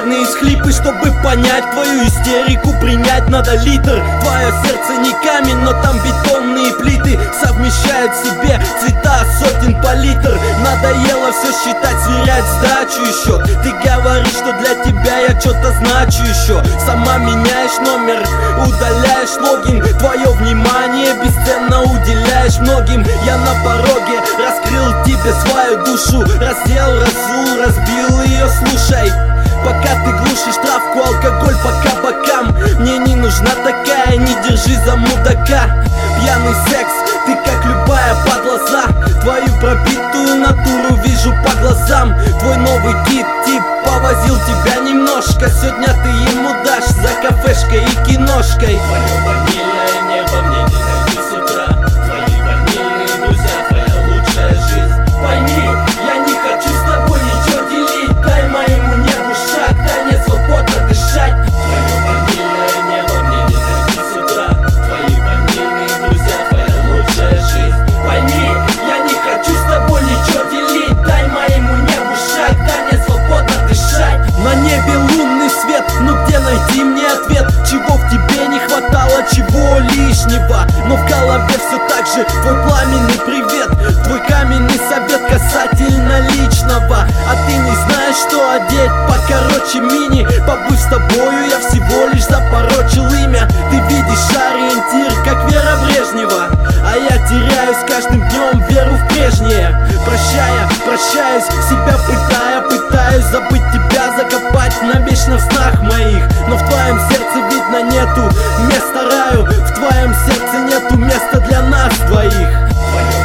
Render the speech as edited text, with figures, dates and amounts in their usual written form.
Пьяные всхлипы, чтобы понять твою истерику, принять надо литр. Твое сердце не камень, но там бетонные плиты совмещают в себе цвета сотен палитр. Надоело все считать, сверять сдачу еще. Ты говоришь, что для тебя я что-то значу еще. Сама меняешь номер, удаляешь логин. Твое внимание бесценно уделяешь многим. Я на пороге раскрыл тебе свою душу, раздел, разул, разбил ее, слушай. Пока ты глушишь травку, алкоголь по кабакам. Мне не нужна такая, не держи за мудака. Пьяный секс, ты как любая подлоза. Твою пробитую натуру вижу по глазам. Твой новый тип повозил тебя немножко. Сегодня ты ему дашь за кафешкой и киношкой. Твое ванильное небо мне не найти с утра. Твои ванильные друзья, твоя лучшая жизнь. Пойми, я не хочу с тобой ничего делить. Дай моему небу шаг, дай мне свободно дышать. Твое ванильное небо мне не найти с утра. Твои ванильные друзья, твоя лучшая жизнь. Пойми, я не хочу с тобой ничего делить. Дай моему небу шаг, дай мне свободно дышать. На небе лунный свет, ну где найти мне ответ? Чего в тебе не хватало, чего лишнего? Но в голове все так же твой пламенный привет, твой каменный совет касательно личного. А ты не знаешь, что одеть покороче мини. Побыв с тобою, я всего лишь запорочил имя. Ты видишь ориентир, как Вера Брежнева, а я теряю с каждым днем веру в прежнее. Прощаюсь, себя пытаюсь забыть тебя, закопать навечно в снах моих. Но в твоем сердце, видно, нету места раю. В твоем сердце нету места для нас двоих. Твое